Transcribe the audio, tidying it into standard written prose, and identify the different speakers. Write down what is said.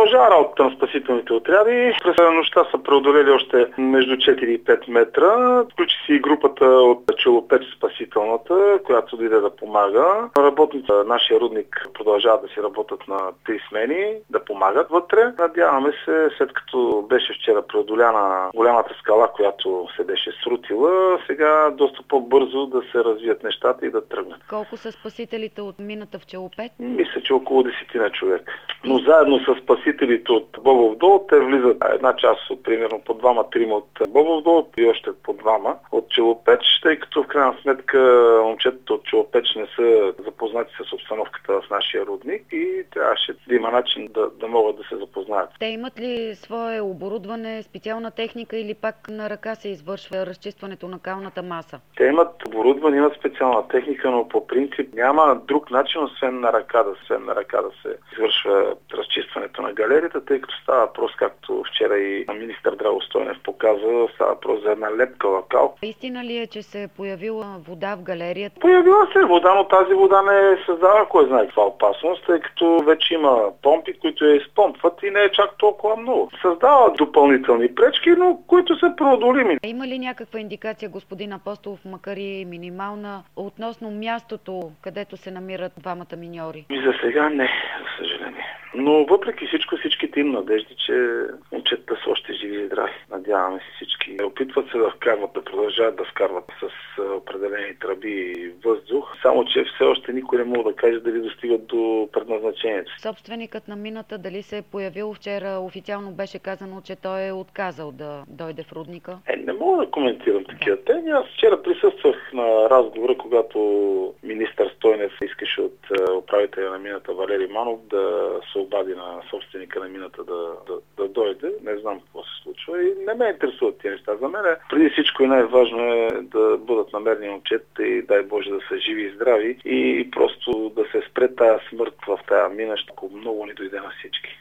Speaker 1: Продължава работата на спасителните отряди. През нощта са преодолели още между 4 и 5 метра. Включи си и групата от Челопеч спасителната, която дойде да помага. Работниците на нашия рудник продължават да си работят на 3 смени, да помагат вътре. Надяваме се, след като беше вчера преодоляна голямата скала, която се беше срутила, сега доста по-бързо да се развият нещата и да тръгнат.
Speaker 2: Колко са спасителите от мината в Челопеч?
Speaker 1: Мисля, че около 10 на човек. Но заедно с спасителите от Бобов дол, те влизат една част от примерно по 2-3 от Бобов дол и още по 2 от Челопеч, тъй като в крайна сметка момчетата от Челопеч не са запознати с обстановката в нашия рудник и трябваше да има начин да могат да се запознаят.
Speaker 2: Те имат ли свое оборудване, специална техника или пак на ръка се извършва разчистването на калната маса?
Speaker 1: Те имат оборудване, имат специална техника, но по принцип няма друг начин, освен на ръка да се извършва разчистването на галерията, тъй като става въпрос, както вчера и министър Драго Стойнев показа, става въпрос за една лепка лакал.
Speaker 2: Истина ли е, че се е появила вода в галерията?
Speaker 1: Появила се вода, но тази вода не създава кой знае каква опасност, тъй като вече има помпи, които я изпомпват и не е чак толкова много. Създава допълнителни пречки, но които са преодолими.
Speaker 2: Има ли някаква индикация, господин Апостолов, макар и минимална, относно мястото, където се намират двамата миньори?
Speaker 1: За сега не, за съжаление. Но въпреки всичко, всичките им надежди, че момчетата са още живи и здрави. Надяваме се всички. Опитват се да вкарват, да продължават да вкарват с определени тръби и въздух, само че все още никой не може да каже дали достигат до предназначението.
Speaker 2: Собственикът на мината дали се е появил вчера? Официално беше казано, че той е отказал да дойде в рудника.
Speaker 1: Не мога да коментирам такива теми. Аз вчера присъствах на разговора, когато министър Стойнев искаше от управителя на мината Валери Манов да се обади на собственика на мината да дойде. Не знам какво се случва и не ме интересуват тези неща. За мен преди всичко и най-важно е да бъдат намерени момчетата и дай Боже да са живи и здрави и просто да се спре тая смърт в тая мина, ако много ни дойде на всички.